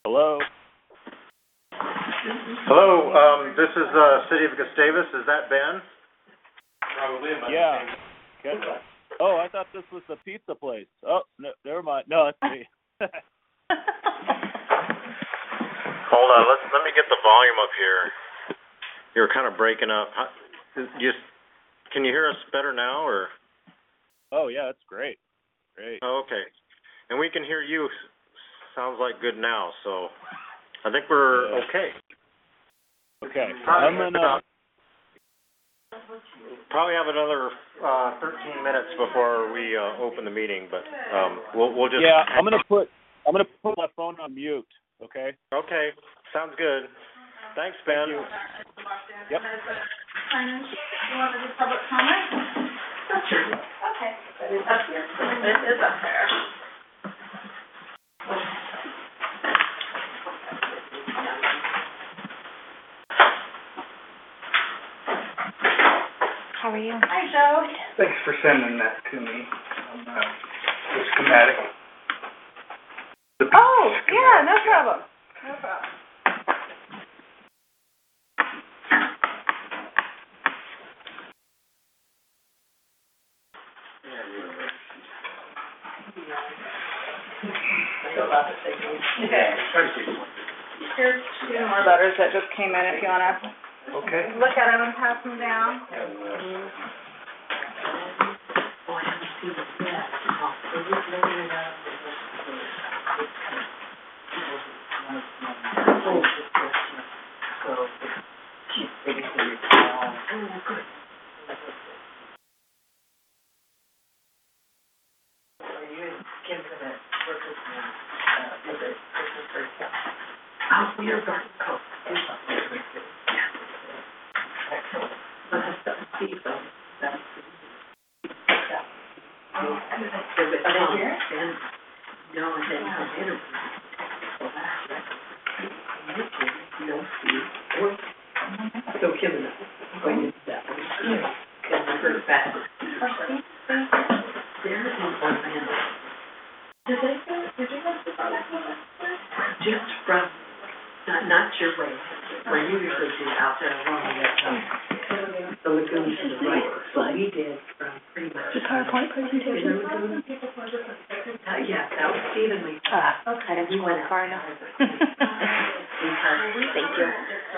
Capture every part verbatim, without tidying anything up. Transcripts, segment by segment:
Hello. Hello, um, this is, uh, City of Gustavus. Is that Ben? Probably in my Yeah. name. Good. Oh, I thought this was the pizza place. Oh, no, never mind. No, it's me. Hold on, let's, let me get the volume up here. You're kind of breaking up. How, just, can you hear us better now, or? Oh, yeah, that's great. Great. Oh, okay. And we can hear you. Sounds like good now, so I think we're Yeah. okay. Okay. I'm gonna. Probably have another uh, thirteen minutes before we uh, open the meeting, but um, we'll we'll just. Yeah, I'm gonna put. I'm gonna put my phone on mute. Okay. Okay. Sounds good. Thanks, Ben. Thank you. Yep. You want to do public comment? Sure. Okay. It is up here. It is up there. How are you? Hi, Joe. Thanks for sending that to me, um, uh, the schematic. The Oh, yeah, schematic, no problem. No problem. Here's two more letters that just came in if you want to Okay. look at them and pass them down. Just from, not, not your way, where you usually do out there along the, um, the lagoon to the right. So we did from pretty much. The PowerPoint presentation? In the lagoon. Uh, yeah, that was Stephen Lee. Ah, I didn't We went far enough. Because. Thank you.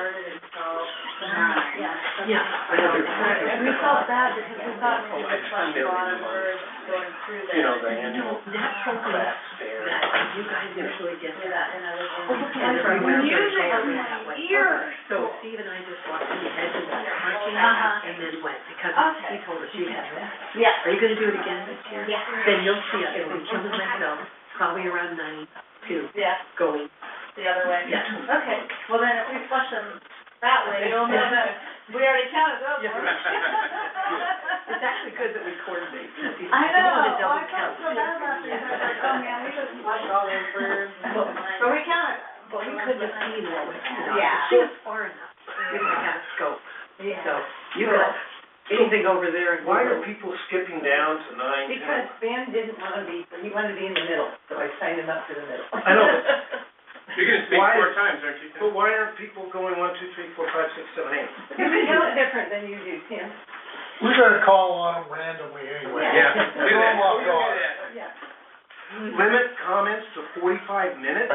Yeah. We felt bad because we thought we would flush a lot of words going through there. You know, the annual That's something class fair. that you guys usually get Do that in other And things. if we were Music going in that my way. ears. So Steve and I just walked in the edge of that parking lot Uh-huh. and then went, because Okay. he told us you had that. Yeah. Are you gonna do it again this year? Yeah. Then you'll see us, it'll be Killing Myself, probably around nine, two, Yeah, going. the other way. Yeah. Okay, well then if we flush them that way, you'll know that we already counted those Yeah. ones. It's actually good that we coordinate. because you I don't wanna know, double well, I felt count. so bad about this, I was like, oh man, we just flushed all those birds. But- But we counted. But we couldn't have seen what was, you know, Yeah. she was far enough, we didn't have a scope. Yeah. So, you got anything over there and. Why are people skipping down to nine? Because Ben didn't want to be, he wanted to be in the middle, so I signed him up for the middle. I know, You're gonna speak Why- four times, aren't you? But why aren't people going one, two, three, four, five, six, seven, eight? You count different than you do, Tim. We're gonna call on them randomly anyway. Yeah. Do that. Walk on. Yeah. Limit comments to forty-five minutes?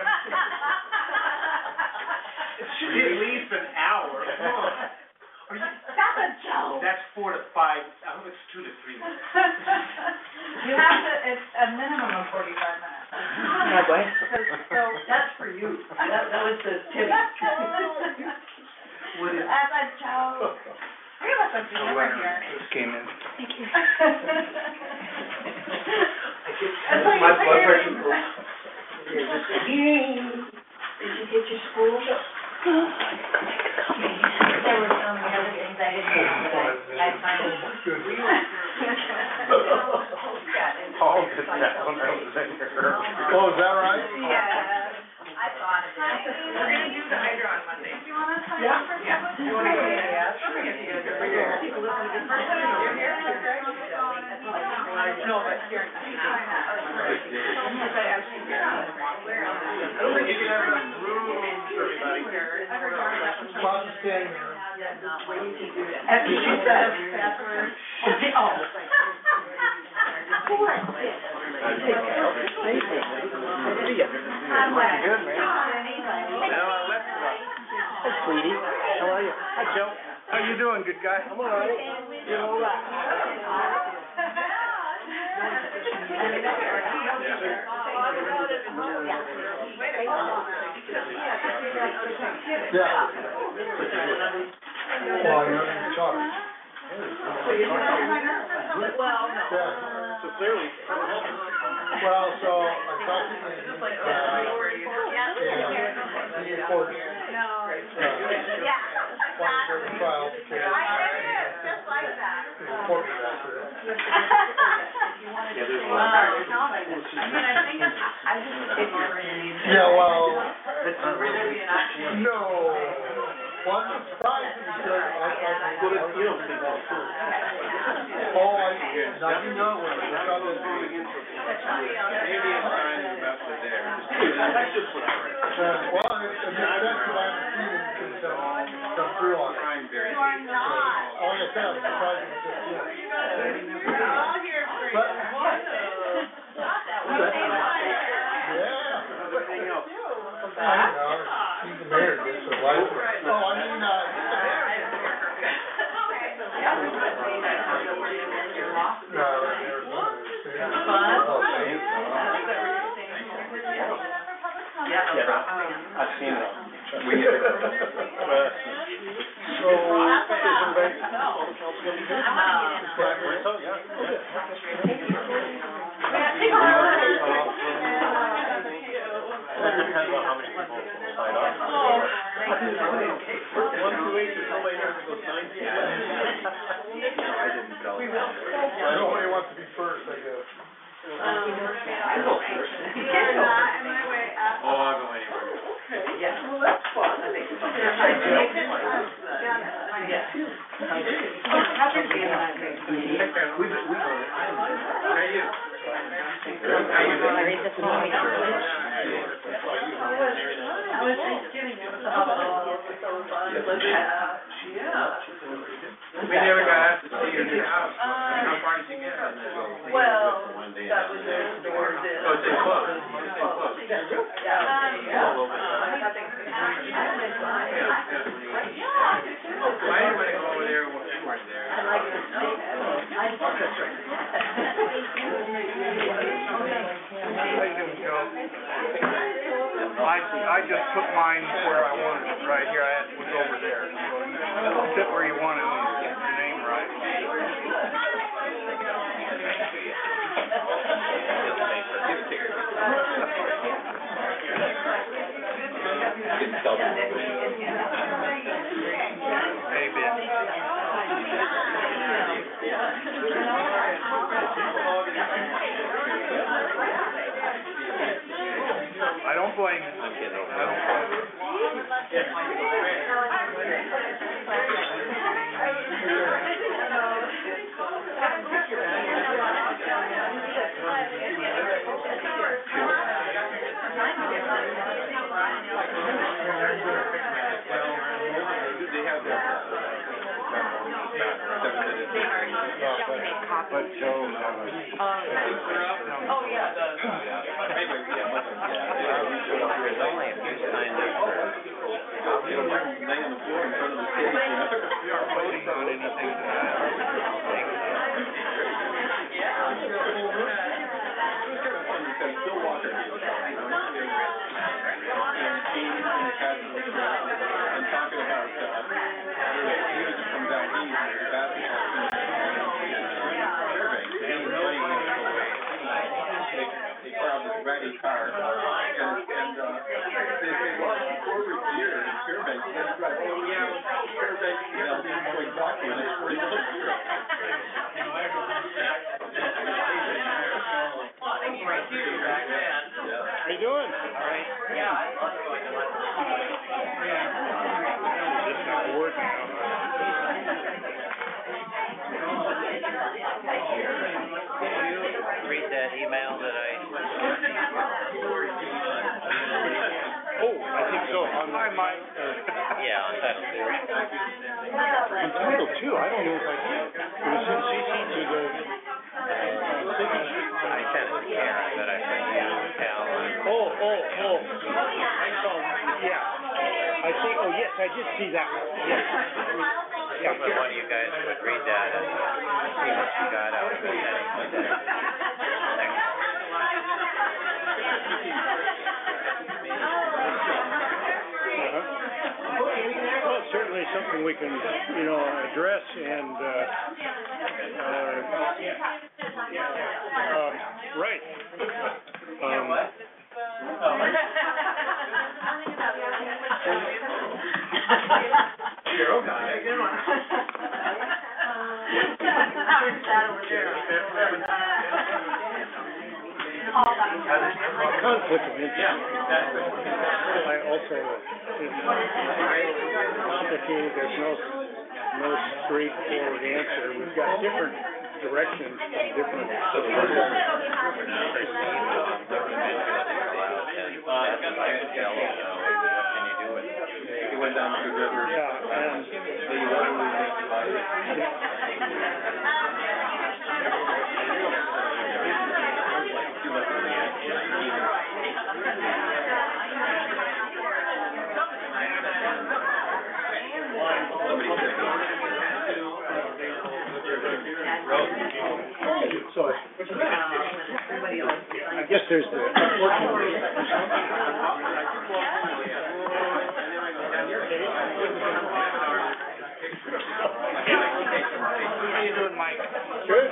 It should be at least an hour, come on. Are you, That's a joke. that's four to five, I hope it's two to three minutes. You have to, it's a minimum of forty-five minutes. No, boy. So, That's for you. That, that was the Tim. What is? That's a joke. We have a sense of humor here. Just came in. Thank you. That's why My you blood figure- pressure goes. Did you get your school? There were so many other things I didn't know, but I, I finally. Paul did that when I was in here. Oh, is that right? Yeah, I thought of it. We're gonna do the hydro on Monday. Do you wanna sign Yeah. up for Yeah. public You wanna do comment? that? Yeah. Sure, if you guys are here. People listen to this first time you're here. No, but here. Because I actually. I'm standing there. After she says password. Oh. I'm like, Good, man. come on, anybody. Now I left it up. Hi, sweetie. How are you? Hi, Joe. How you doing, good guy? I'm all right. You're all right. Yeah. Well, you're in charge. Well, no. Yeah. So clearly, Well, so I talked to Andy, uh, and he reports, No. uh, Yeah. one of the files, because I did it, just like that. he reported after that. Wow. I mean, I think it's, I just, if you're in. Yeah, well, Would there be an option? no. Well, I'm surprised because I, I, well, it's, you don't think that's cool. oh, I, now you know what, I thought that. Maybe it's time about to there. That's just what I read. Uh, well, it, it makes sense that I haven't seen it since, uh, come through on it. Crime very. You are not. Oh, like I said, I'm surprised it was just, yeah. We're all here for you. But, We'll say what. yeah. Everything else. I know, she's the mayor, this is life. Oh, I mean, uh, no, Yeah, no problem. I've seen it. We get it. So, is everybody? It depends on how many people sign up. One, two, eight, there's nobody there to go sign. I didn't go. Nobody wants to be first, I guess. I go first. You're not in my way up. Oh, I'll go anywhere. Yeah, well, that's fun, I think. We, we, how are you? How you doing? Read this morning. I was Thanksgiving. We never got to see your new house. How far did you get? Well, that was their store, this. Oh, it's in close. It's in close. Why didn't want to go over there when you weren't there? I like the steak. I love it. How you doing, Joe? I, I just put mine where I wanted it, right here, I had, was over there, so you sit where you want it, and get your name right. Hey, Ben. I don't blame you. I'm kidding. I don't blame you. They have their, But Joe, Oh, yeah, the. there's only a few signed up for it. We aren't voting on anything tonight. I'm talking about, uh, news from Valdez, basketball. They filed this ready card, and, and, uh, they say, well, forward here in Fairbanks, that's right, oh, yeah, Fairbanks, you know, they're going backwards, it's forty bucks here. How you doing? All right. Just not working out. Read that email that I. Oh, I think so. Hi, Mike. Yeah, on title two. On title two, I don't know if I did. It was in C C to the, uh, signature. I sent it to Karen, but I put you, Cal, and Oh, oh, oh. I saw, yeah. I think, oh, yes, I did see that one. Yes. Yeah, hoping one of you guys would read that and see what you got out of it heading to the next. Uh-huh. Well, it's certainly something we can, you know, address and, uh, uh, um, right. Um, Cheryl got it. Good one. conflict of interest. I also, it's complicated, there's no, no straightforward answer. We've got different directions from different. He went down to the river. Yeah, and. So, I guess there's the, how you doing, Mike? Good.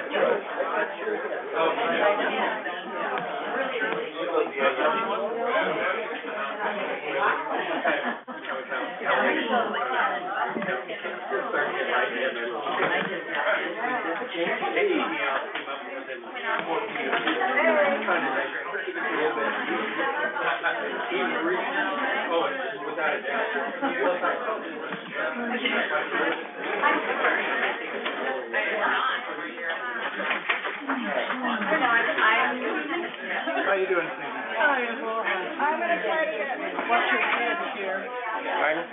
How you doing, Steve? I'm gonna try to get, what's your head here? Pardon?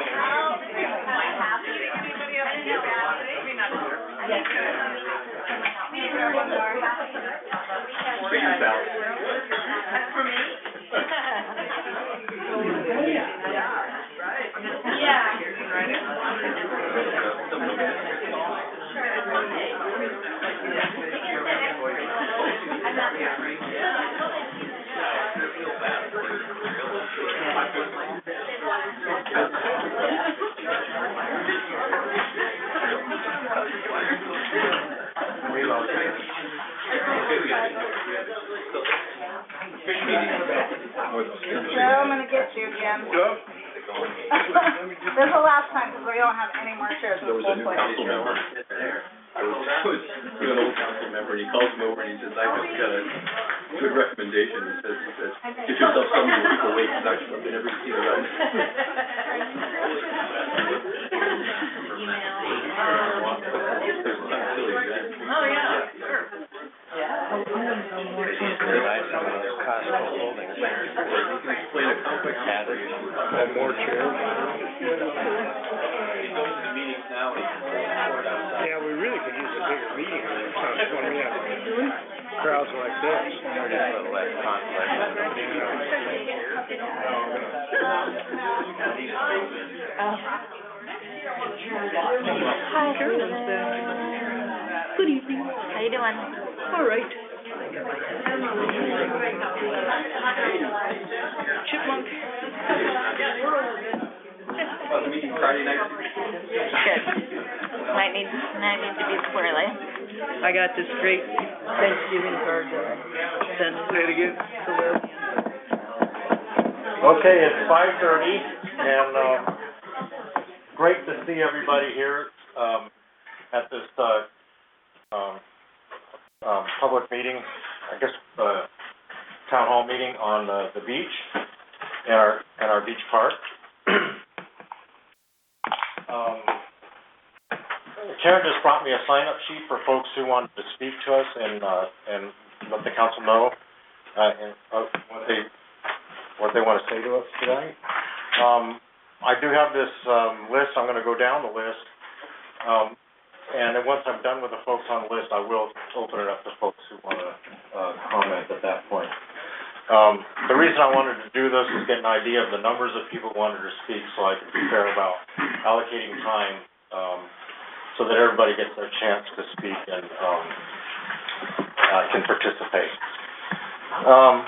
Anybody else here? Maybe not here. Yes. One more. For you, Val. That's for me? So I'm gonna get you again. This is the last time because we don't have any more chairs in There the was a whole new place. council member there. I was, I was with an old council member, and he calls me over and he says, I just got a good recommendation. He says, he says, get yourself somebody who can wait, because I've never seen around. Oh, yeah, sure. Costco holding centers. Explain a complex matter. Oh, more chairs? He goes to meetings now, and he can report outside. Yeah, we really could use a bigger meeting room sometime when we have crowds like this. Or just a little less conflict. Hi, Carolyn's back. Good evening. How you doing? All right. Chipmunk. Oh, the meeting Friday night? Good. Might need, might need to be squirrely. I got this great Thanksgiving card to send. Say it again. Okay, it's five thirty, and, um, great to see everybody here, um, at this, uh, um, um, public meeting, I guess, uh, town hall meeting on, uh, the beach, in our, in our beach park. Um, Karen just brought me a sign-up sheet for folks who wanted to speak to us and, uh, and let the council know, uh, and, uh, what they what they want to say to us tonight. Um, I do have this, um, list. I'm gonna go down the list. Um, and then once I'm done with the folks on the list, I will open it up to folks who wanna, uh, comment at that point. Um, the reason I wanted to do this is get an idea of the numbers of people who wanted to speak, so I can be fair about allocating time, um, so that everybody gets their chance to speak and, um, uh, can participate. Um,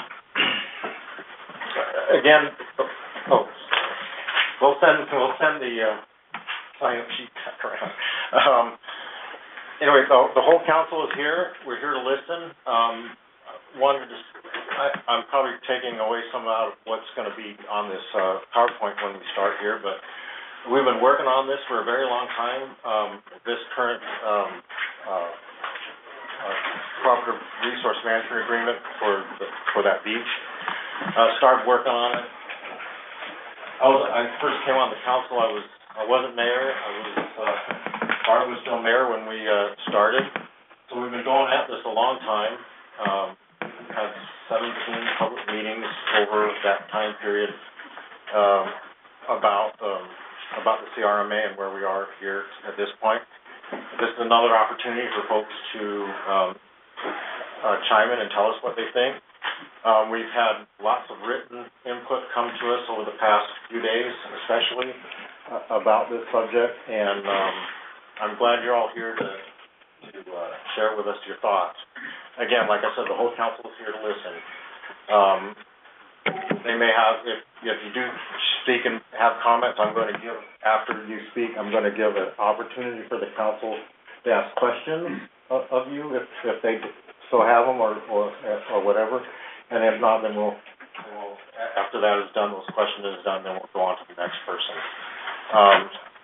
again, oh, we'll send, we'll send the, uh, sign-up sheet back around. Um, anyway, the, the whole council is here. We're here to listen. Um, wanted to, I, I'm probably taking away some out of what's going to be on this, uh, PowerPoint when we start here, but we've been working on this for a very long time. Um, this current, um, uh, uh, cooperative resource management agreement for the, for that beach. Uh, started working on it. I was, I first came on the council, I was, I wasn't mayor, I was, uh, Barb was still mayor when we, uh, started. So we've been going at this a long time. Um, had seventeen public meetings over that time period, um, about, um, about the C R M A and where we are here at this point. This is another opportunity for folks to, um, uh, chime in and tell us what they think. Um, we've had lots of written input come to us over the past few days, especially uh, about this subject, and um, I'm glad you're all here to, to uh, share with us your thoughts. Again, like I said, the whole council is here to listen. Um, they may have, if, if you do speak and have comments, I'm going to give, after you speak, I'm going to give an opportunity for the council to ask questions of, of you, if, if they so have them, or, or, or whatever. And if not, then we'll, we'll, after that is done, those questions is done, then we'll go on to the next person. Um,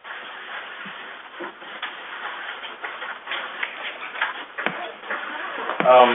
um,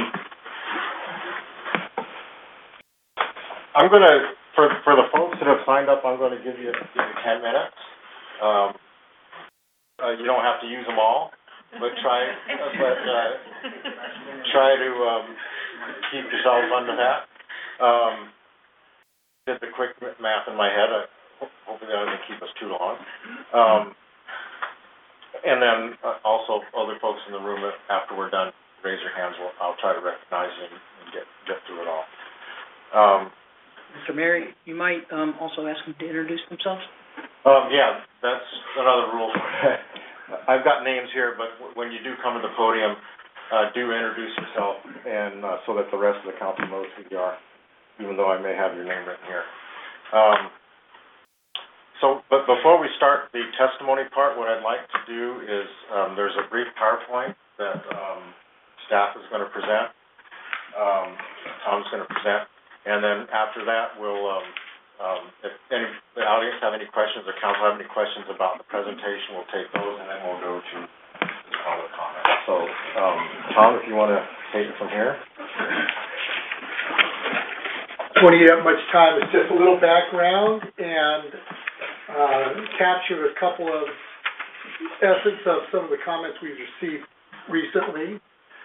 I'm going to, for, for the folks that have signed up, I'm going to give you, give you ten minutes. Um, uh, you don't have to use them all, but try, uh, but, uh, try to, um, keep yourselves under that. Um, did the quick math in my head. I, hopefully that doesn't keep us too long. Um, and then uh, also other folks in the room, after we're done, raise your hands. We'll, I'll try to recognize you and, and get get through it all. Um, Mister Mayor, you might um, also ask them to introduce themselves. Um, yeah, that's another rule. I've got names here, but when you do come to the podium, Uh, do introduce yourself, and uh, so that the rest of the council knows who you are, even though I may have your name written here. Um, so, but before we start the testimony part, what I'd like to do is, um, there's a brief PowerPoint that um, staff is going to present, um, Tom's going to present, and then after that, we'll, um, um, if any, the audience have any questions, or council have any questions about the presentation, we'll take those, and then we'll go to public comment. So, um, Tom, if you want to take it from here. Won't eat up much time. It's just a little background and uh, capture a couple of essence of some of the comments we've received recently.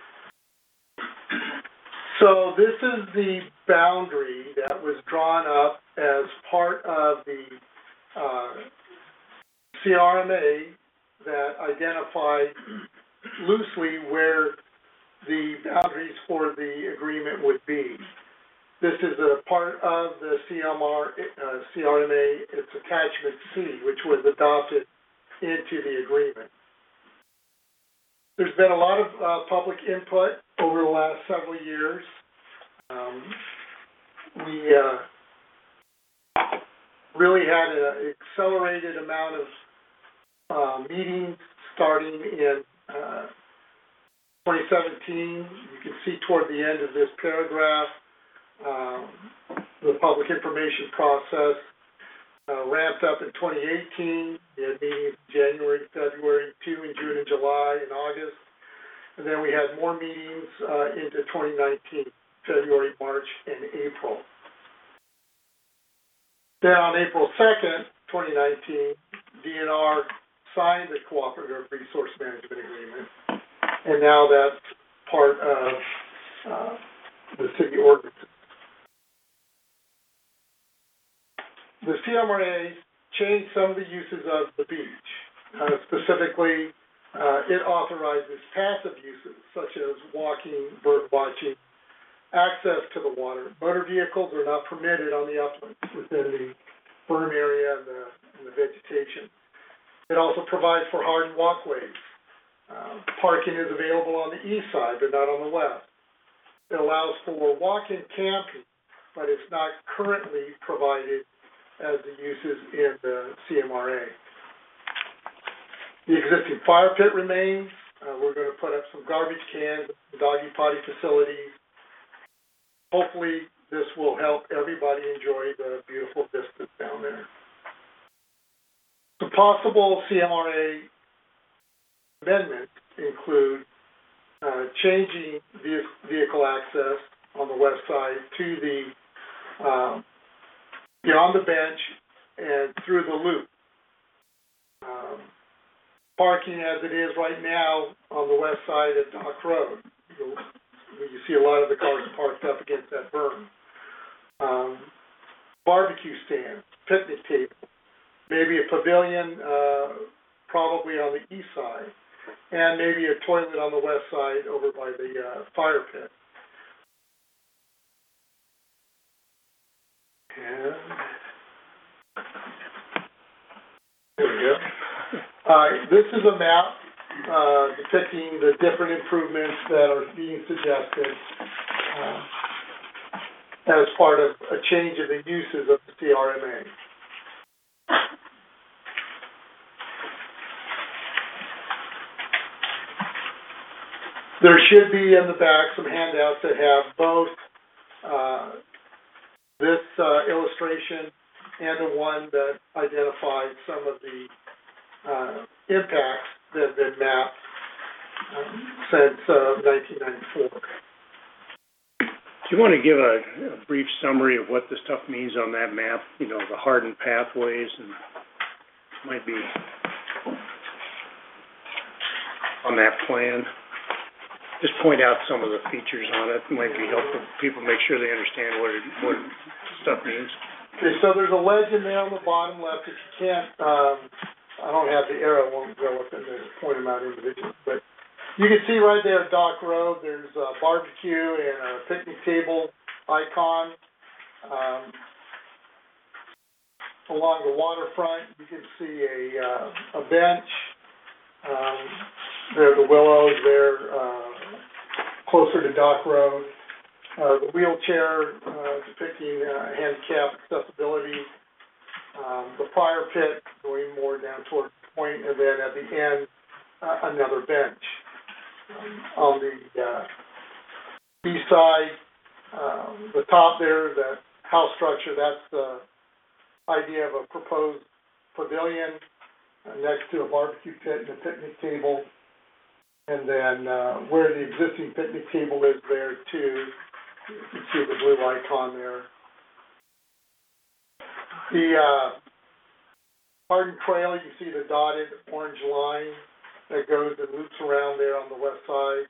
So this is the boundary that was drawn up as part of the uh, C R M A that identified loosely where the boundaries for the agreement would be. This is a part of the C M R, uh, C R M A, it's attachment C, which was adopted into the agreement. There's been a lot of uh, public input over the last several years. Um, we uh, really had an accelerated amount of uh, meetings starting in uh, twenty seventeen. You can see toward the end of this paragraph, um, the public information process uh, ramped up in twenty eighteen. We had meetings in January, February, two in June and July and August. And then we had more meetings uh, into twenty nineteen, February, March, and April. Then on April second, twenty nineteen, D N R signed the Cooperative Resource Management Agreement, and now that's part of uh, the city ordinance. the C M R A changed some of the uses of the beach. Uh, specifically, uh, it authorizes passive uses such as walking, bird watching, access to the water. Motor vehicles are not permitted on the uplands within the berm area and the, and the vegetation. It also provides for hardened walkways. Uh, parking is available on the east side, but not on the west. It allows for walk-in camping, but it's not currently provided as the uses in the C M R A. The existing fire pit remains. Uh, we're going to put up some garbage cans, doggy potty facilities. Hopefully, this will help everybody enjoy the beautiful vistas down there. The possible C M R A amendments include uh, changing vehicle access on the west side to the um, beyond the bench and through the loop. Um, parking as it is right now on the west side of Dock Road. You, you see a lot of the cars parked up against that berm. Um, barbecue stand, picnic table, maybe a pavilion uh, probably on the east side, and maybe a toilet on the west side over by the uh, fire pit. And there we go. Uh, this is a map uh, depicting the different improvements that are being suggested uh, as part of a change in the uses of the C R M A. There should be in the back some handouts that have both uh, this uh, illustration and the one that identifies some of the uh, impacts that have been mapped um, since uh, nineteen ninety-four. Do you want to give a, a brief summary of what the stuff means on that map? You know, the hardened pathways, and might be on that plan. Just point out some of the features on it. It might be helpful for people make sure they understand what it, what stuff means. Okay, so there's a legend there on the bottom left. If you can't, um, I don't have the arrow, won't go up in there to point them out individually, but you can see right there at Dock Road, there's a barbecue and a picnic table icon. Um, along the waterfront, you can see a, uh, a bench. Um, there are the willows there, uh, closer to Dock Road. Uh, the wheelchair uh, depicting uh, handicap accessibility. Um, the fire pit going more down toward the point, and then at the end, uh, another bench. Um, on the uh, east side, um, the top there, that house structure, that's the idea of a proposed pavilion uh, next to a barbecue pit and a picnic table. And then uh, where the existing picnic table is there too, you can see the blue icon there. The uh, Harden Trail, you see the dotted orange line that goes and loops around there on the west side.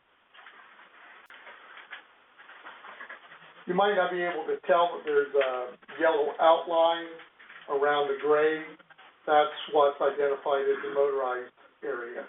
You might not be able to tell, but there's a yellow outline around the gray. That's what's identified as the motorized area.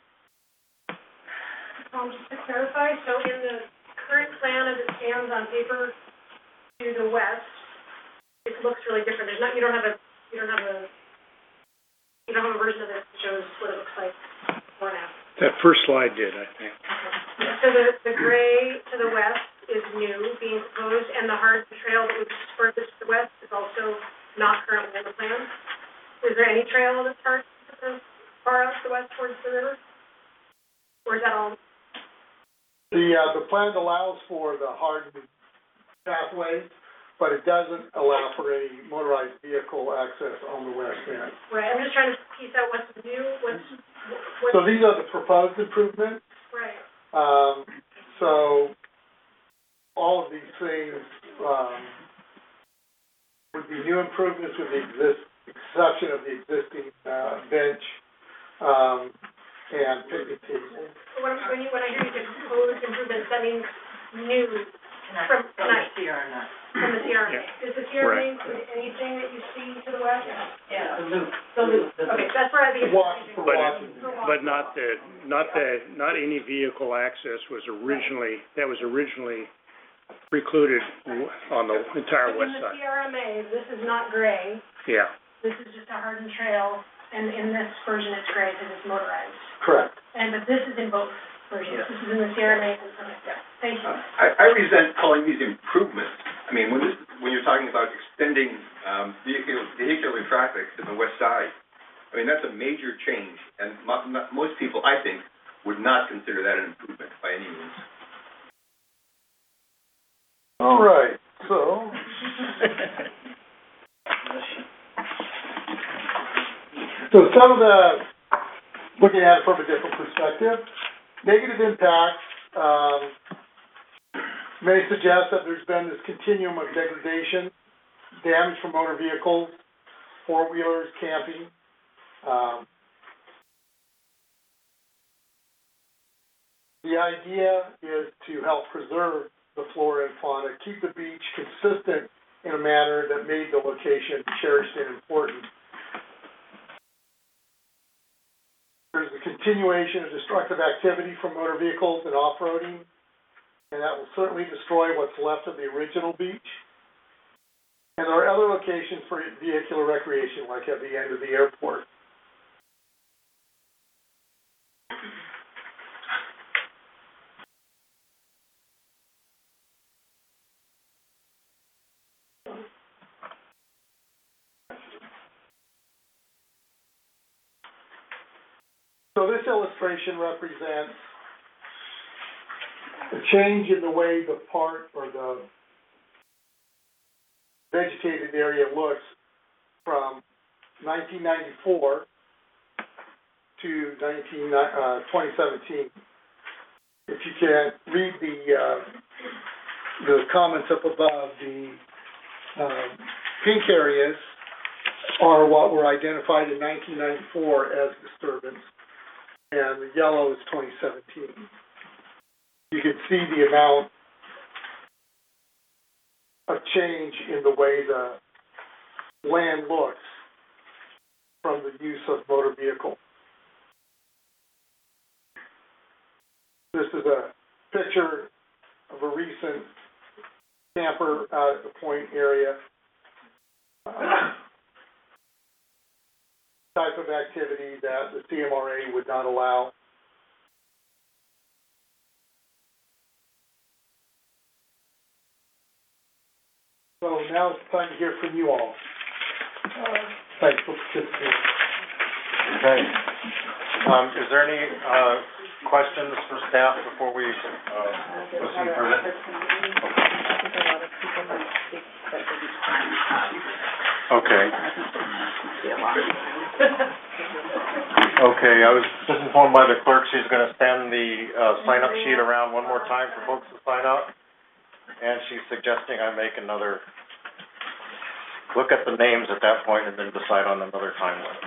Um, just to clarify, so in the current plan as it stands on paper to the west, it looks really different. There's not, you don't have a, you don't have a, you don't have a version of this that shows what it looks like before and after. That first slide did, I think. Okay. So the, the gray to the west is new, being proposed, and the hard trail that was furthest to the west is also not currently in the plan. Is there any trail that starts far out to the west towards the river? Or is that all? The, uh, the plan allows for the hardened pathways, but it doesn't allow for any motorized vehicle access on the west end. Right, I'm just trying to piece out what's new, what's, what's... So these are the proposed improvements. Right. Um, so all of these things um, would be new improvements with the exist, exception of the existing uh, bench um, and picnic table. So when, when, you, when I hear you say proposed improvements, that means new from tonight? C R N A. From the C R N A. Yeah. Does the C R N A Right. include anything that you see to the west? Yeah, the loop. The loop, okay, that's where I think it's Walk, confusing. for But- walking. But not the, not the, not any vehicle access was originally, that was originally precluded w- on the entire But west in the side. C R M A, this is not gray, Yeah. this is just a hardened trail, and in this version it's gray because it's motorized. Correct. And, but this is in both versions, this is in the C R M A, and, okay, yeah, thank you. I, I resent calling these improvements. I mean, when this, when you're talking about extending, um, vehicular, vehicular traffic to the west side, I mean, that's a major change, and mo- mo- most people, I think, would not consider that an improvement by any means. All right, so. So some of the, looking at it from a different perspective, negative impacts, um, may suggest that there's been this continuum of degradation, damage from motor vehicles, four-wheelers, camping. Um, the idea is to help preserve the flora and fauna, keep the beach consistent in a manner that made the location cherished and important. There's a continuation of destructive activity from motor vehicles and off-roading, and that will certainly destroy what's left of the original beach. And there are other locations for vehicular recreation, like at the end of the airport. So this illustration represents a change in the way the park or the vegetated area looks from nineteen ninety-four to nineteen, uh, twenty seventeen. If you can read the, uh, the comments up above, the, um, pink areas are what were identified in nineteen ninety-four as disturbance, and the yellow is twenty seventeen. You can see the amount of change in the way the land looks from the use of motor vehicle. This is a picture of a recent camper out at the Point area. Uh, type of activity that the C M R A would not allow. So now it's time to hear from you all. Uh, thanks for participating. Okay. Um, is there any, uh, questions for staff before we, uh, proceed further? Okay. Okay, I was just informed by the clerk she's gonna send the, uh, sign-up sheet around one more time for folks to sign up. And she's suggesting I make another, look at the names at that point and then decide on another timeline.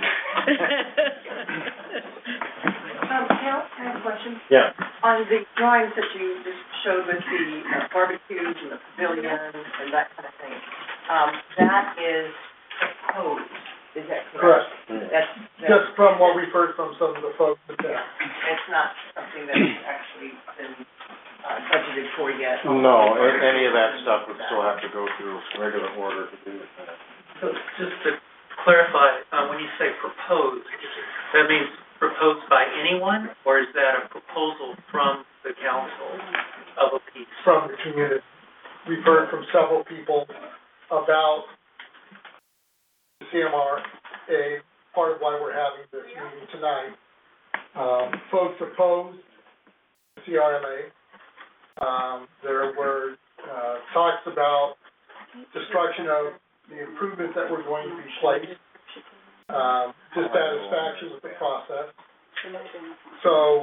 Um, Cal, I have a question. Yeah. On the drawings that you just showed with the uh, barbecues and the pavilion and that kind of thing, um, that is proposed, is that correct? Correct. That's, that's, Just from what we've heard from some of the folks in town. it's not something that's actually been uh, budgeted for yet? No, a- any of that stuff would still have to go through regular order to do. So just to clarify, uh, when you say proposed, that means proposed by anyone, or is that a proposal from the council of a piece? From the community. We've heard from several people about the C M R A, part of why we're having this meeting tonight. Um, folks opposed the C R M A. Um, there were, uh, talks about destruction of the improvements that were going to be placed, um, dissatisfaction with the process. So,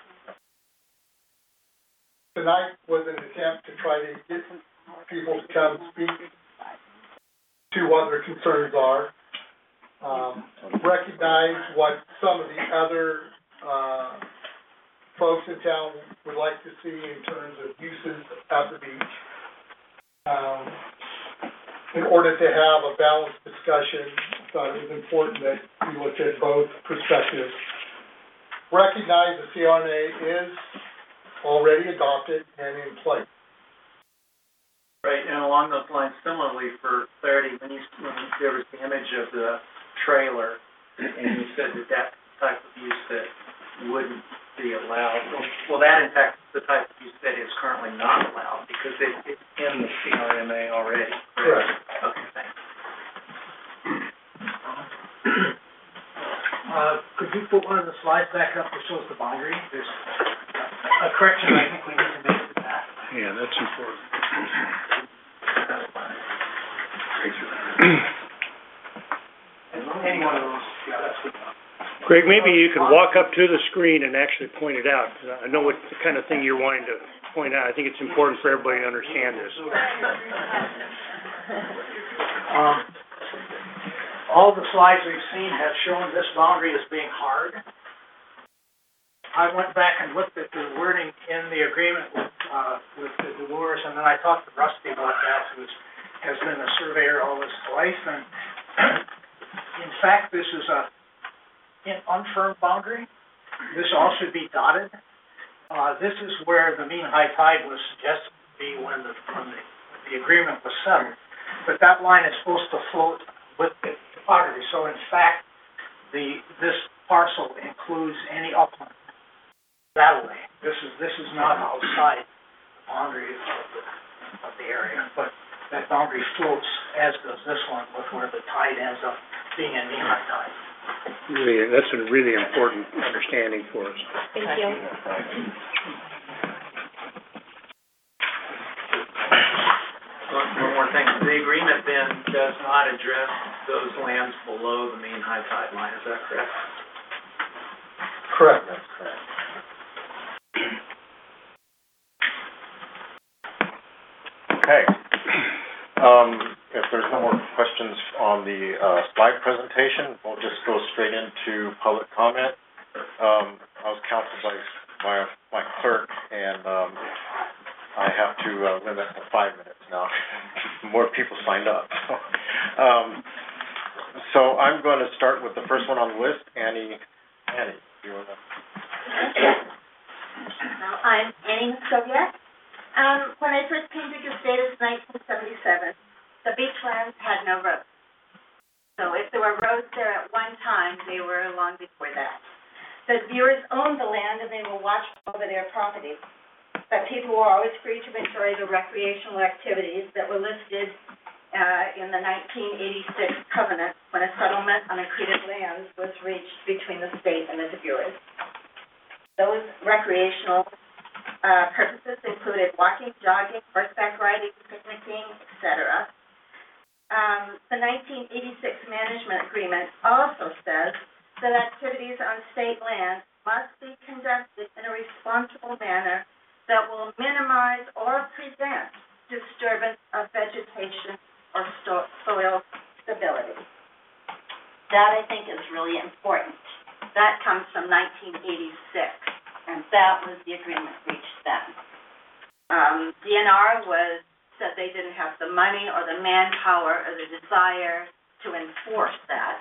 tonight was an attempt to try to get people to come speak to what their concerns are, um, recognize what some of the other, uh, folks in town would like to see in terms of uses at the beach. Um, in order to have a balanced discussion thought it was important that we looked at both perspectives. Recognize the C R N A is already adopted and in place. Right, and along those lines, similarly, for clarity, when you, when there was the image of the trailer, and you said that that type of use that wouldn't be allowed, well, well, that in fact is the type of use that is currently not allowed, because it, it's in the C R M A already. Correct. Okay, thanks. Uh, could you put one of the slides back up that shows the boundary? There's a correction I think we need to make to that. Yeah, that's important. Any one of those, yeah, that's good enough. Greg, maybe you could walk up to the screen and actually point it out, 'cause I know what the kind of thing you're wanting to point out. I think it's important for everybody to understand this. Um, all the slides we've seen have shown this boundary as being hard. I went back and looked at the wording in the agreement with, uh, with the Delores, and then I talked to Rusty about that, who has been a surveyor all his life, and in fact, this is a an unfirm boundary. This all should be dotted. Uh, this is where the mean high tide was suggested to be when the, when the, the agreement was settled. But that line is supposed to float with the topography. So in fact, the, this parcel includes any upland that way. This is, this is not outside the boundary of the, of the area, but that boundary floats, as does this one, with where the tide ends up being a mean high tide. Really, that's a really important understanding for us. Thank you. One one more thing, the agreement then does not address those lands below the mean high tide line, is that correct? Correct. That's correct. Okay. Um, if there's no more questions on the, uh, slide presentation, we'll just go straight into public comment. Um, I was counseled by, by my clerk, and, um, I have to, uh, limit to five minutes now. More people signed up. Um, so I'm going to start with the first one on the list, Annie, Annie, do you want to? Well, I'm Annie Soviet. Um, when I first came to Gustavus in nineteen seventy-seven, the beachlands had no roads. So if there were roads there at one time, they were long before that. The viewers owned the land and they were watched over their property. But people were always free to enjoy the recreational activities that were listed uh, in the nineteen eighty-six covenant when a settlement on accreted lands was reached between the state and the viewers. Those recreational Uh, purposes included walking, jogging, horseback riding, picnicking, et cetera. Um, the nineteen eighty-six management agreement also says that activities on state land must be conducted in a responsible manner that will minimize or prevent disturbance of vegetation or sto- soil stability. That, I think, is really important. That comes from nineteen eighty-six. And that was the agreement reached then. Um, D N R was, said they didn't have the money or the manpower or the desire to enforce that,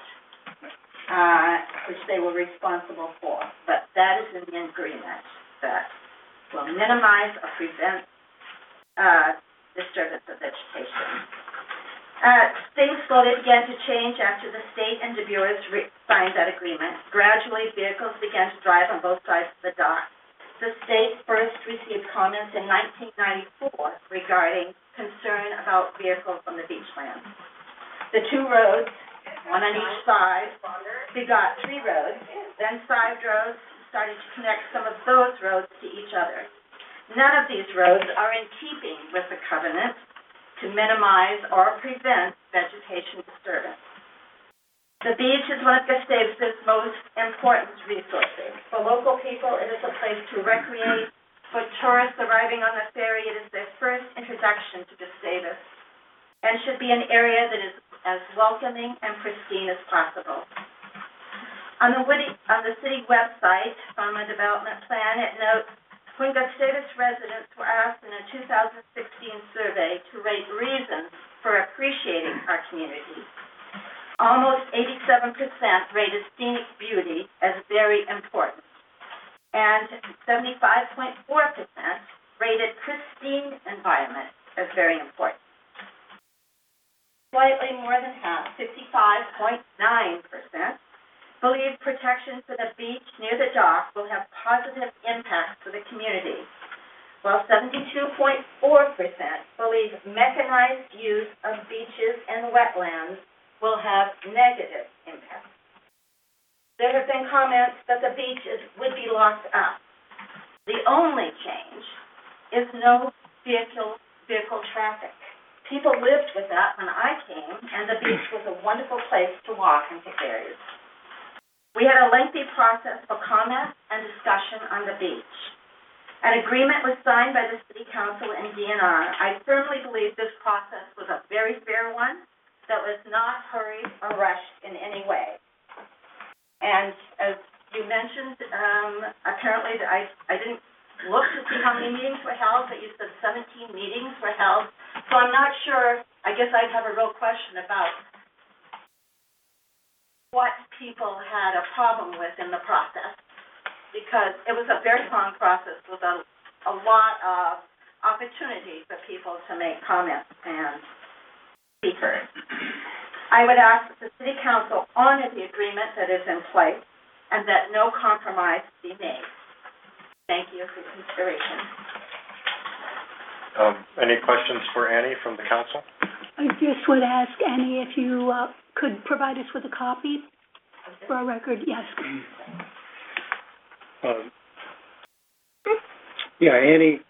uh, which they were responsible for. But that is in the agreement that will minimize or prevent uh, disturbance of vegetation. Uh, things slowly began to change after the state and De Beers re- signed that agreement. Gradually, vehicles began to drive on both sides of the dock. The state first received comments in nineteen ninety-four regarding concern about vehicles on the beachlands. The two roads, one on each side, begot three roads. Then side roads started to connect some of those roads to each other. None of these roads are in keeping with the covenant to minimize or prevent vegetation disturbance. The beach is one of Gustavus' most important resources. For local people, it is a place to recreate. For tourists arriving on the ferry, it is their first introduction to Gustavus and should be an area that is as welcoming and pristine as possible. On the, Woody, on the city website, from a development plan, it notes, when Gustavus residents were asked in a two thousand sixteen survey to rate reasons for appreciating our community, almost eighty-seven percent rated scenic beauty as very important, and seventy-five point four percent rated pristine environment as very important. Slightly more than half, fifty-five point nine percent, believe protection for the beach near the dock will have positive impacts for the community, while seventy-two point four percent believe mechanized use of beaches and wetlands will have negative impacts. There have been comments that the beaches would be locked up. The only change is no vehicle, vehicle traffic. People lived with that when I came, and the beach was a wonderful place to walk and take pictures. We had a lengthy process for comment and discussion on the beach. An agreement was signed by the City Council and D N R. I firmly believe this process was a very fair one that was not hurried or rushed in any way. And as you mentioned, um, apparently I, I didn't look to see how many meetings were held, but you said seventeen meetings were held. So I'm not sure, I guess I'd have a real question about what people had a problem with in the process, because it was a very long process with a, a lot of opportunity for people to make comments and be heard. I would ask that the City Council honor the agreement that is in place and that no compromise be made. Thank you for consideration. Um, any questions for Annie from the council? I just would ask Annie if you uh, could provide us with a copy for our record. Yes. Um, yeah, Annie,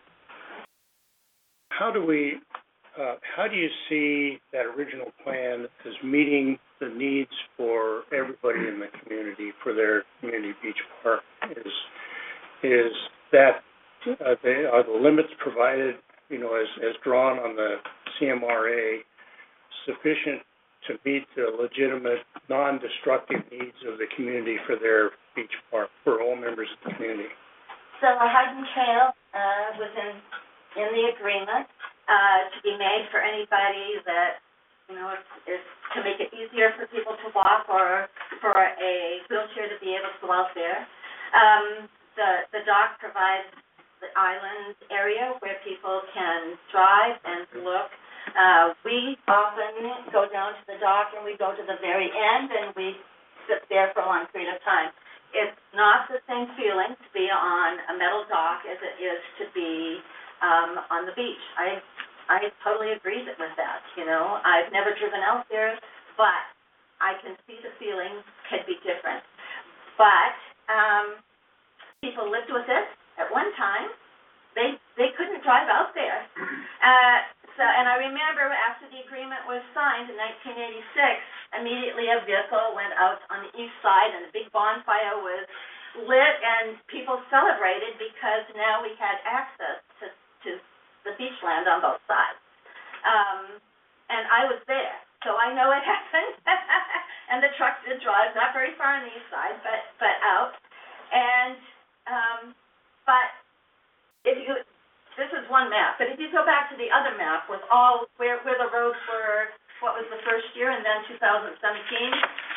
how do we, uh, how do you see that original plan as meeting the needs for everybody in the community for their community beach park? Is is that uh, they, are the limits provided, you know, as as drawn on the C M R A sufficient to meet the legitimate, non-destructive needs of the community for their beach park, for all members of the community? So a Hardin Trail uh, was in, in the agreement uh, to be made for anybody that, you know, is, is to make it easier for people to walk or for a wheelchair to be able to go out there. Um, the, the dock provides the island area where people can drive and look. Uh, we often go down to the dock and we go to the very end and we sit there for a long period of time. It's not the same feeling to be on a metal dock as it is to be um, on the beach. I I totally agree with that, you know. I've never driven out there, but I can see the feeling could be different. But um, people lived with it at one time. They they couldn't drive out there. Uh, so, and I remember after the agreement was signed in nineteen eighty-six, immediately a vehicle went out on the east side and a big bonfire was lit and people celebrated because now we had access to, to the beachland on both sides. Um, and I was there, so I know it happened. And the truck did drive, not very far on the east side, but, but out. And, um, but if you, this is one map, but if you go back to the other map with all, where, where the roads were, what was the first year, and then two thousand seventeen,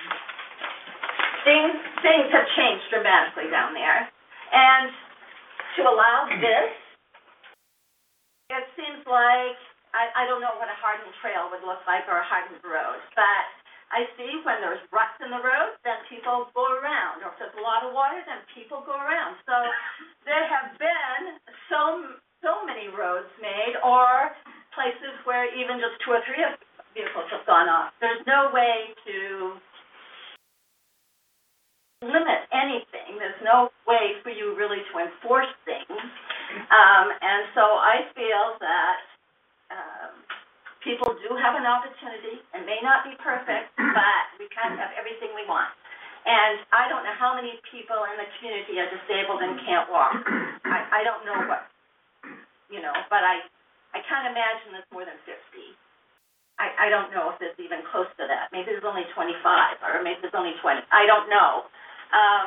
things, things have changed dramatically down there. And to allow this, it seems like, I, I don't know what a hardened trail would look like or a hardened road, but I see when there's ruts in the road, then people go around, or if there's a lot of water, then people go around. So there have been so, so many roads made, or places where even just two or three of vehicles have gone off. There's no way to limit anything. There's no way for you really to enforce things. Um, and so I feel that um, people do have an opportunity. It may not be perfect, but we can't have everything we want. And I don't know how many people in the community are disabled and can't walk. I, I don't know what, you know, but I, I can't imagine there's more than fifty. I, I don't know if there's even close to that. Maybe there's only twenty-five, or maybe there's only twenty. I don't know. Um,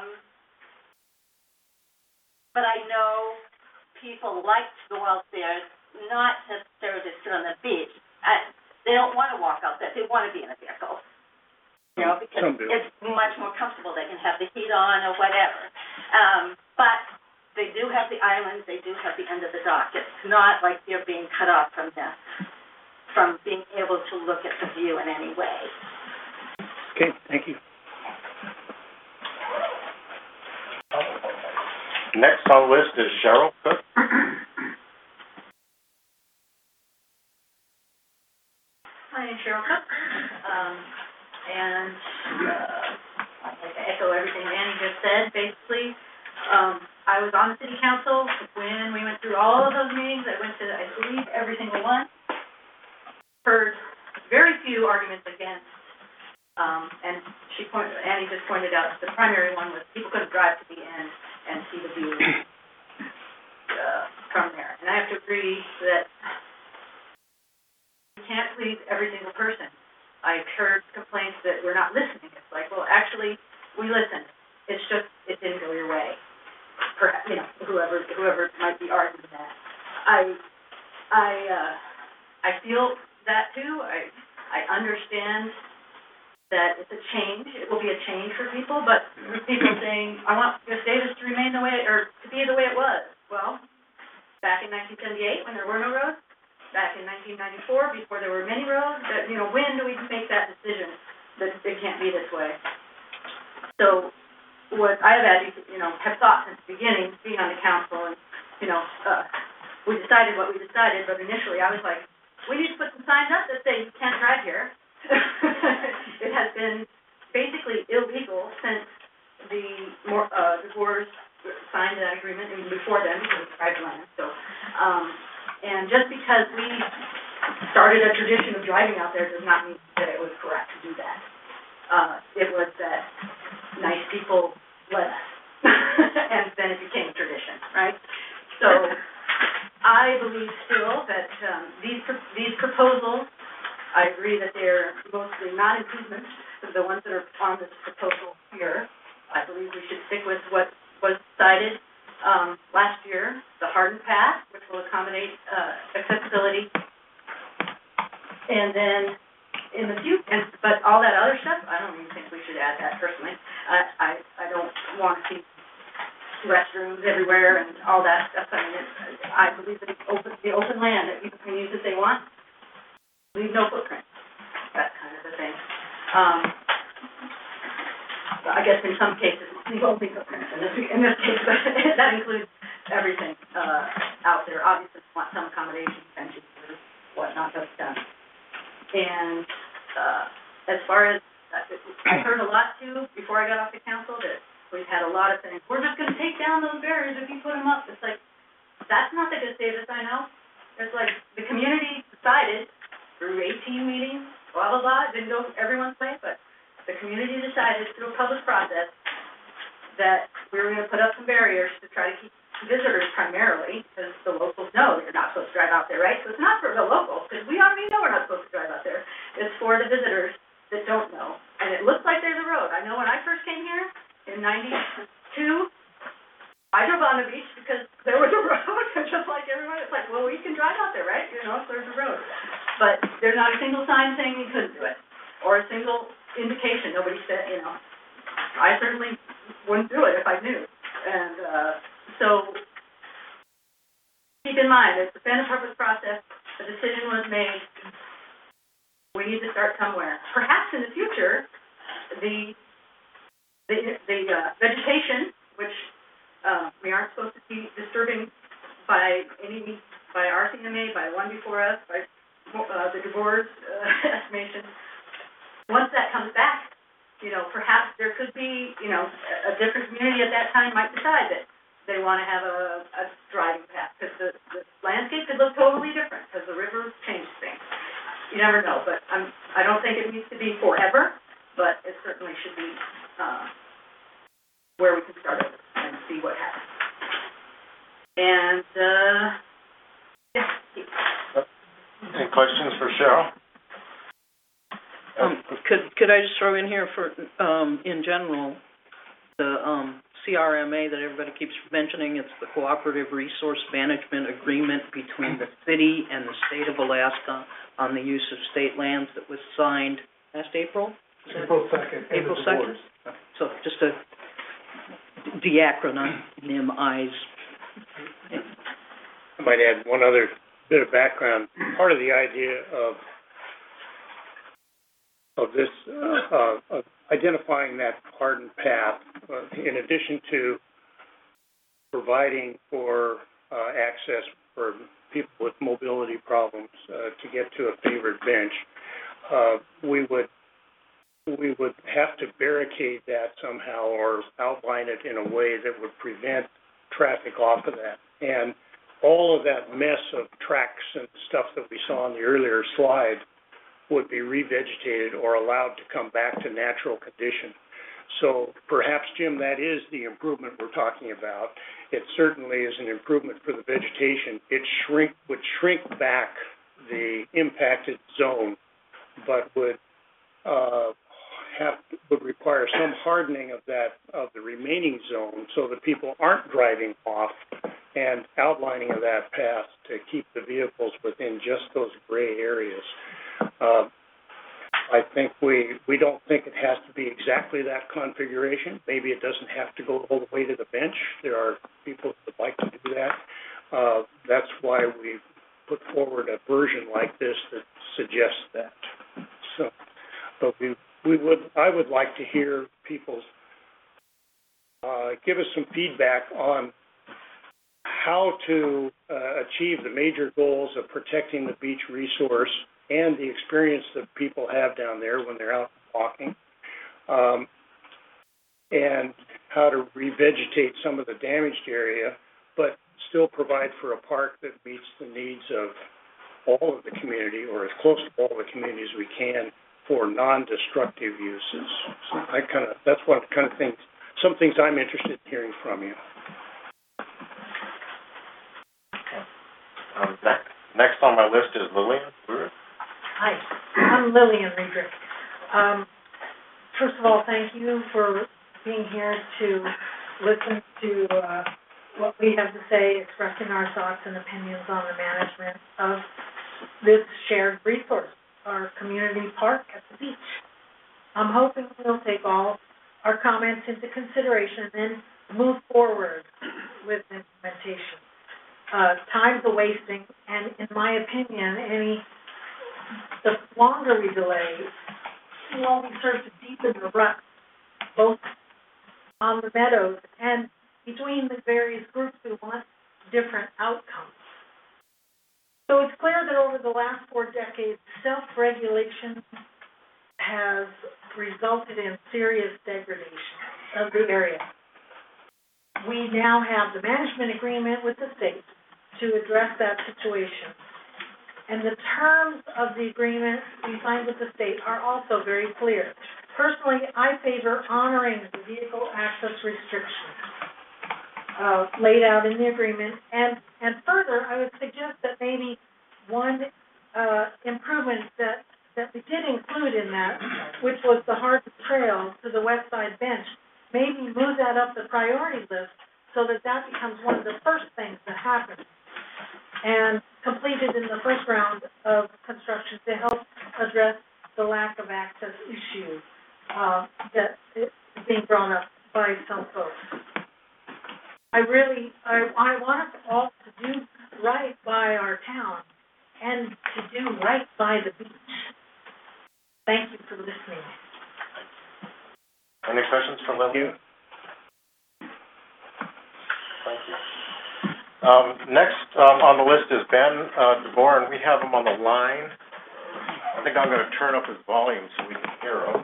but I know people like to go out there, not necessarily to sit on the beach. I, they don't want to walk out there. They want to be in a vehicle. you know, because Some do. it's much more comfortable. They can have the heat on or whatever. Um, but they do have the islands, they do have the end of the dock. It's not like you're being cut off from the, from being able to look at the view in any way. Okay, thank you. Next on the list is Cheryl Cook. My name's Cheryl Cook, um, and, uh, I'd like to echo everything Annie just said, basically. Um, I was on the city council when we went through all of those meetings. I went to, I believe, every single one. Heard very few arguments against, um, and she pointed, Annie just pointed out, the primary one was people couldn't drive to the end and see the view, uh, from there. And I have to agree that you can't please every single person. I've heard complaints that we're not listening. It's like, well, actually, we listened. It's just, it didn't go your way. Perhaps, you know, whoever, whoever might be arguing that. I, I, uh, I feel that too. I, I understand that it's a change. It will be a change for people, but people saying, I want Miss Davis to remain the way, or to be the way it was. Well, back in nineteen seventy-eight, when there were no roads, back in nineteen ninety-four, before there were many roads, that, you know, when do we make that decision that it can't be this way? So what I have had, you know, have thought since the beginning, being on the council, and, you know, uh, we decided what we decided, but initially I was like, we need to put some signs up that say you can't drive here. It has been basically illegal since the more, uh, the boards signed that agreement, even before then, because it's private land, so, um, and just because we started a tradition of driving out there does not mean that it was correct to do that. Uh, it was that nice people led us, and then it became tradition, right? So I believe still that um, these these proposals, I agree that they're mostly not improvements, the ones that are on this proposal here. I believe we should stick with what was decided um, last year, the hardened path, which will accommodate uh, accessibility. And then in the future, and, but all that other stuff, I don't even think we should add that personally. I, I, I don't want to see restrooms everywhere and all that stuff. I mean, it's, I believe that it's open, the open land that people can use if they want, leave no footprint, that kind of a thing. Um, I guess in some cases, leave only footprints. In this, in this case, that includes everything uh, out there. Obviously, we want some accommodation, benches, or whatnot, that's done. And uh, as far as, uh, I heard a lot too, before I got off the council, that we've had a lot of things, we're just going to take down those barriers if you put them up. It's like, that's not the Gustavus I know. It's like, the community decided through eighteen meetings, blah, blah, blah, it didn't go everyone's way, but the community decided through a public process that we were going to put up some barriers to try to keep visitors primarily, because the locals know you're not supposed to drive out there, right? So it's not for the locals, because we already know we're not supposed to drive out there. It's for the visitors that don't know. And it looks like there's a road. I know when I first came here in ninety-two, I drove on the beach because there was a road, just like everyone. It's like, well, we can drive out there, right? You know, if there's a road. But there's not a single sign saying you couldn't do it, or a single indication. Nobody said, you know, I certainly wouldn't do it if I knew. And uh, so keep in mind, it's been a public process. The decision was made. We need to start somewhere. Perhaps in the future, the the, the uh, vegetation, which uh, we aren't supposed to be disturbing by any, by R C M A, by one before us, by uh, the DeBoer's uh, estimation. Once that comes back, you know, perhaps there could be, you know, a different community at that time might decide that they want to have a, a driving path, because the, the landscape could look totally different, because the river changes things. You never know, but I'm, I don't think it needs to be forever, but it certainly should be uh, where we can start over and see what happens. And, uh, yeah. Any questions for Cheryl? Um, could, could I just throw in here for, um, in general, the, um, C R M A that everybody keeps mentioning, it's the Cooperative Resource Management Agreement between the city and the state of Alaska on the use of state lands that was signed last April, April second, end April of second? divorce. So just to de-acronym-ize. I might add one other bit of background. Part of the idea of of this, uh, uh, of identifying that hardened path, uh, in addition to providing for uh, access for people with mobility problems uh, to get to a favored bench, uh, we would we would have to barricade that somehow or outline it in a way that would prevent traffic off of that. And all of that mess of tracks and stuff that we saw on the earlier slide would be revegetated or allowed to come back to natural condition. So perhaps, Jim, that is the improvement we're talking about. It certainly is an improvement for the vegetation. It shrink would shrink back the impacted zone, but would uh, have would require some hardening of that of the remaining zone so that people aren't driving off, and outlining of that path to keep the vehicles within just those gray areas. Uh, I think we, we don't think it has to be exactly that configuration. Maybe it doesn't have to go all the way to the bench. There are people that would like to do that. Uh, that's why we put forward a version like this that suggests that. So, but we, we would, I would like to hear people's, uh, give us some feedback on how to uh, achieve the major goals of protecting the beach resource and the experience that people have down there when they're out walking, um, and how to revegetate some of the damaged area, but still provide for a park that meets the needs of all of the community, or as close to all the community as we can, for non-destructive uses. So I kind of, that's one kind of things, some things I'm interested in hearing from you. Um, next, next on my list is Lillian Brewer. Hi, I'm Lillian Riedrich. Um, first of all, thank you for being here to listen to uh, what we have to say, expressing our thoughts and opinions on the management of this shared resource, our community park at the beach. I'm hoping we'll take all our comments into consideration and then move forward with implementation. Uh, time's a wasting, and in my opinion, any the longer we delay, will only serve to deepen the rut, both on the meadows and between the various groups who want different outcomes. So it's clear that over the last four decades, self-regulation has resulted in serious degradation of the area. We now have the management agreement with the state to address that situation. And the terms of the agreement we signed with the state are also very clear. Personally, I favor honoring the vehicle access restrictions uh, laid out in the agreement. And, and further, I would suggest that maybe one uh, improvement that, that we did include in that, which was the Hardin Trail to the West Side Bench, maybe move that up the priority list so that that becomes one of the first things that happens, and completed in the first round of construction to help address the lack of access issue uh, that is being brought up by some folks. I really, I, I want us all to do right by our town and to do right by the beach. Thank you for listening. Any questions for Lillian? Thank you. Um, next um, on the list is Ben uh, DeBoer, and we have him on the line. I think I'm going to turn up his volume so we can hear him.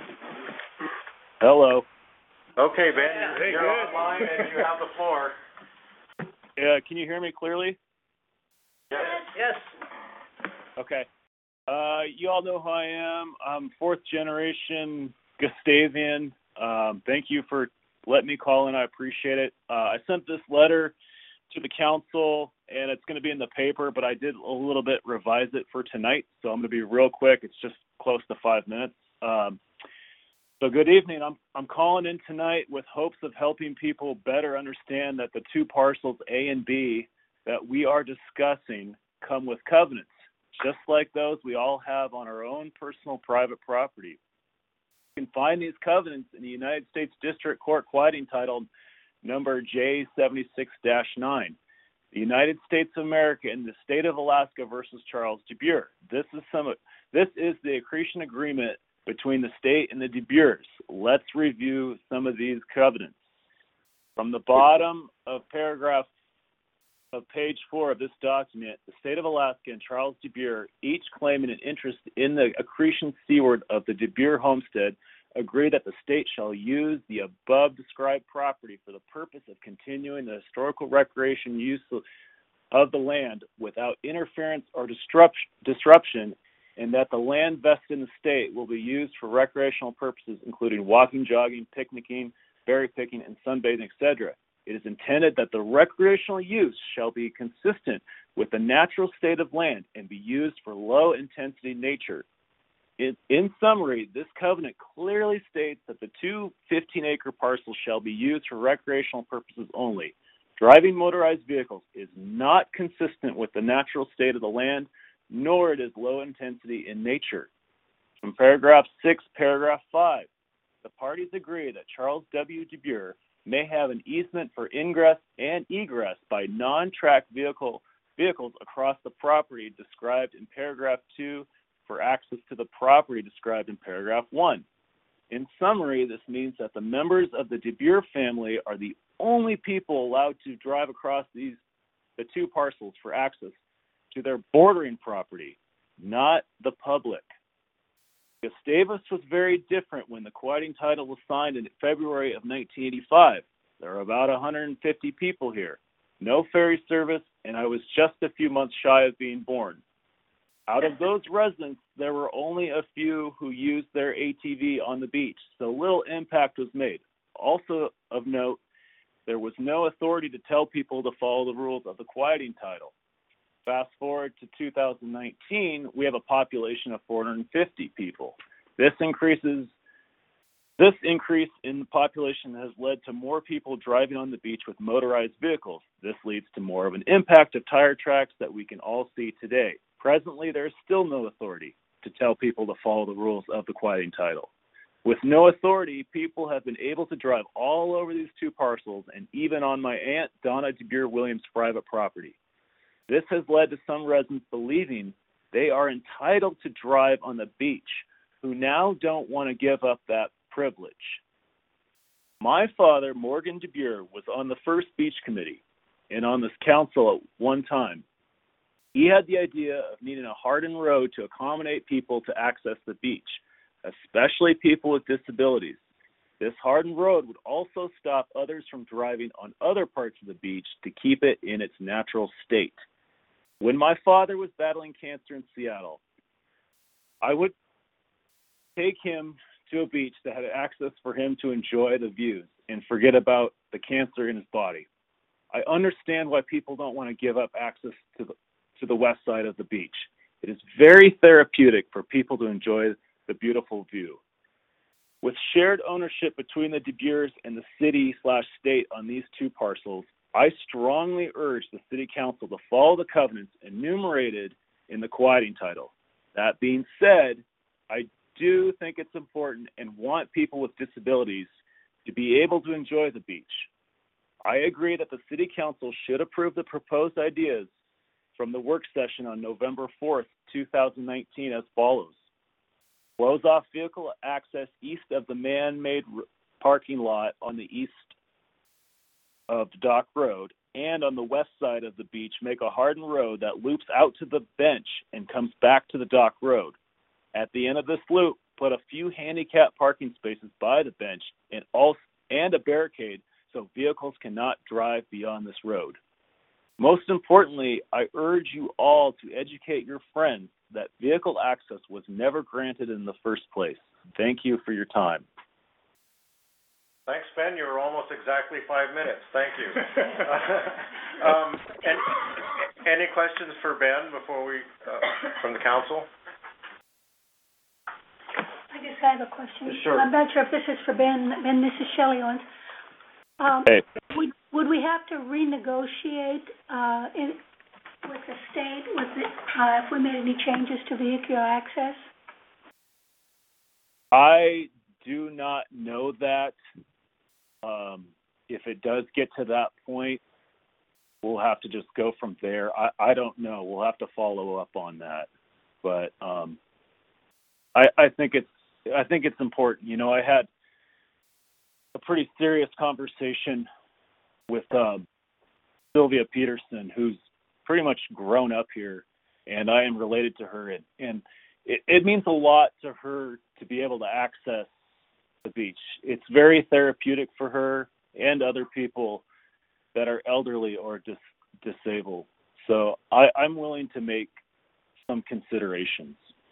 Hello. Okay, Ben, Yeah, you're, you're on the line and you have the floor. Yeah, can you hear me clearly? Yes. Yes. Okay. Uh, you all know who I am. I'm fourth generation Gustavian. Um, thank you for letting me call in. I appreciate it. Uh, I sent this letter to the council, and it's going to be in the paper, but I did a little bit revise it for tonight, so I'm going to be real quick. It's just close to five minutes. Um, so good evening. I'm I'm calling in tonight with hopes of helping people better understand that the two parcels A and B that we are discussing come with covenants, just like those we all have on our own personal private property. You can find these covenants in the United States District Court quieting titled number J seventy-six dash nine. The United States of America and the State of Alaska versus Charles DeBure. This is some. This is the accretion agreement between the state and the DeBures. Let's review some of these covenants. From the bottom of paragraph of page four of this document, the state of Alaska and Charles DeBure, each claiming an interest in the accretion seaward of the DeBure homestead, agree that the state shall use the above described property for the purpose of continuing the historical recreation use of the land without interference or disruption, disruption, and that the land vested in the state will be used for recreational purposes, including walking, jogging, picnicking, berry picking, and sunbathing, et cetera. It is intended that the recreational use shall be consistent with the natural state of land and be used for low-intensity nature. In, in summary, this covenant clearly states that the two fifteen-acre parcels shall be used for recreational purposes only. Driving motorized vehicles is not consistent with the natural state of the land, nor it is low intensity in nature. From paragraph six, paragraph five, the parties agree that Charles W. DeBure may have an easement for ingress and egress by non-track vehicle vehicles across the property described in paragraph two for access to the property described in paragraph one. In summary, this means that the members of the DeBure family are the only people allowed to drive across these the two parcels for access to their bordering property, not the public. Gustavus was very different when the quieting title was signed in February of nineteen eighty-five. There are about one hundred fifty people here, no ferry service, and I was just a few months shy of being born. Out of those residents, there were only a few who used their A T V on the beach, so little impact was made. Also of note, there was no authority to tell people to follow the rules of the quieting title. Fast forward to two thousand nineteen, we have a population of four hundred fifty people. This increases, this increase in the population has led to more people driving on the beach with motorized vehicles. This leads to more of an impact of tire tracks that we can all see today. Presently, there is still no authority to tell people to follow the rules of the quieting title. With no authority, people have been able to drive all over these two parcels and even on my Aunt Donna DeBure Williams' private property. This has led to some residents believing they are entitled to drive on the beach, who now don't want to give up that privilege. My father, Morgan DeBure, was on the first beach committee and on this council at one time. He had the idea of needing a hardened road to accommodate people to access the beach, especially people with disabilities. This hardened road would also stop others from driving on other parts of the beach to keep it in its natural state. When my father was battling cancer in Seattle, I would take him to a beach that had access for him to enjoy the views and forget about the cancer in his body. I understand why people don't want to give up access to the to the west side of the beach. It is very therapeutic for people to enjoy the beautiful view. With shared ownership between the DeBures and the city slash state on these two parcels, I strongly urge the City Council to follow the covenants enumerated in the quieting title. That being said, I do think it's important and want people with disabilities to be able to enjoy the beach. I agree that the City Council should approve the proposed ideas from the work session on November fourth, two thousand nineteen as follows. Close off vehicle access east of the man-made parking lot on the east of Dock Road, and on the west side of the beach, make a hardened road that loops out to the bench and comes back to the Dock Road. At the end of this loop, put a few handicap parking spaces by the bench and also and a barricade so vehicles cannot drive beyond this road. Most importantly, I urge you all to educate your friends that vehicle access was never granted in the first place. Thank you for your time. Thanks, Ben. You were almost exactly five minutes. Thank you. um, and, any questions for Ben before we, uh, from the council? I guess I have a question. Sure. I'm not sure if this is for Ben. Ben, this is Shelley Owens. Um, hey. Would, would we have to renegotiate uh, in, with the state with the, uh, if we made any changes to vehicular access? I do not know that. Um, if it does get to that point, we'll have to just go from there. I, I don't know. We'll have to follow up on that. But um, I, I think it's I think it's important. You know, I had a pretty serious conversation with um, Sylvia Peterson, who's pretty much grown up here, and I am related to her, and, and it, it means a lot to her to be able to access the beach. It's very therapeutic for her and other people that are elderly or dis- disabled. So I, I'm willing to make some considerations.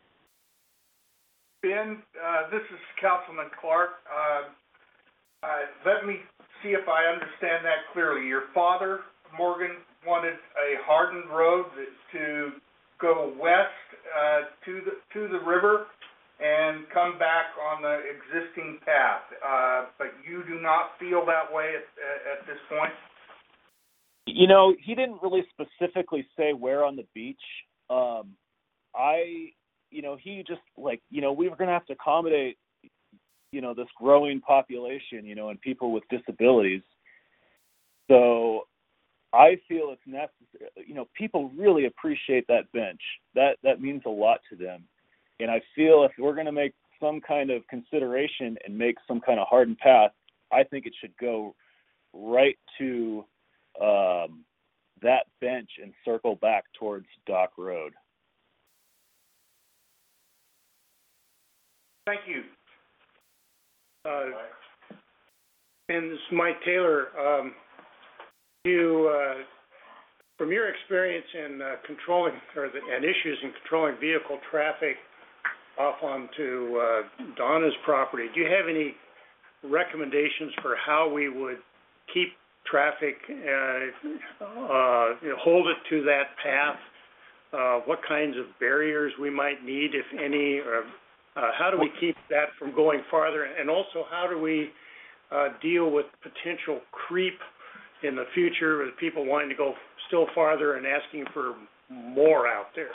Ben, uh, this is Councilman Clark. Uh, uh, let me see if I understand that clearly. Your father, Morgan, wanted a hardened road to go west uh, to the to the river and come back on the existing path, uh, but you do not feel that way at, at this point? You know, he didn't really specifically say where on the beach. Um, I, you know, he just like, you know, we were going to have to accommodate, you know, this growing population, you know, and people with disabilities. So I feel it's necessary. You know, people really appreciate that bench. That that means a lot to them. And I feel if we're going to make some kind of consideration and make some kind of hardened path, I think it should go right to um, that bench and circle back towards Dock Road. Thank you. Uh, and this is Mike Taylor. Um, you, uh, from your experience in uh, controlling or the, and issues in controlling vehicle traffic off onto uh, Donna's property, do you have any recommendations for how we would keep traffic, uh, uh, you know, hold it to that path? Uh, what kinds of barriers we might need, if any, or uh, how do we keep that from going farther? And also, how do we uh, deal with potential creep in the future with people wanting to go still farther and asking for more out there?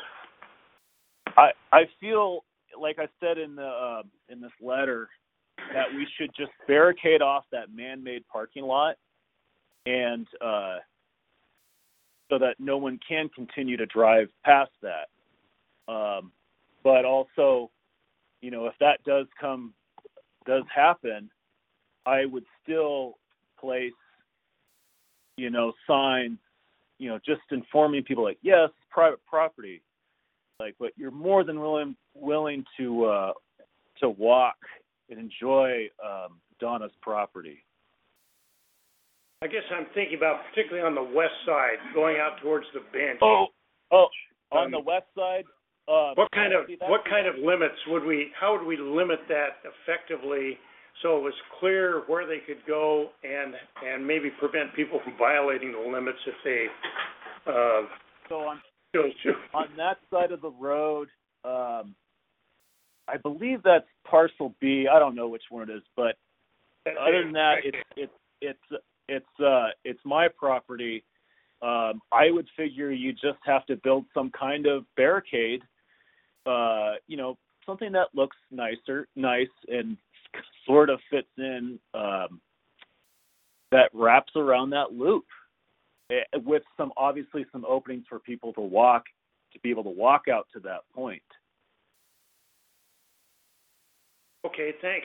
I I feel, like I said in the uh, in this letter, that we should just barricade off that man-made parking lot, and uh, so that no one can continue to drive past that. Um, but also, you know, if that does come, does happen, I would still place, you know, signs, you know, just informing people like, yes, it's private property, like, but you're more than willing willing to uh, to walk and enjoy um, Donna's property. I guess I'm thinking about particularly on the west side, going out towards the bench. Oh, oh, on Um, the west side. Uh, What kind of see, that's what the- kind of limits would we? How would we limit that effectively, so it was clear where they could go, and and maybe prevent people from violating the limits if they uh, So on chose to? on that side of the road, um, I believe that's parcel B. I don't know which one it is, but other than that, it's it's it's it's uh it's my property. Um, I would figure you just have to build some kind of barricade, uh, you know, something that looks nicer, nice, and sort of fits in, um, that wraps around that loop, uh, with some, obviously some openings for people to walk, to be able to walk out to that point. Okay, thanks.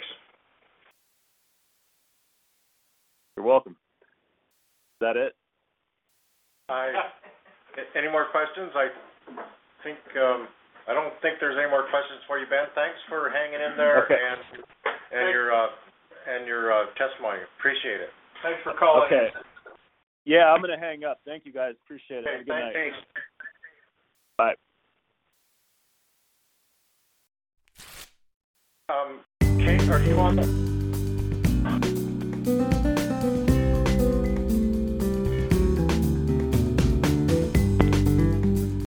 You're welcome. Is that it? I, any more questions? I think, um, I don't think there's any more questions for you, Ben. Thanks for hanging in there. Okay. and, and your, uh, and your, uh, testimony. Appreciate it. Thanks for calling. Okay. Yeah, I'm gonna hang up. Thank you guys. Appreciate it. Have a good night. Thanks. Bye. Um, Kate, are you on the?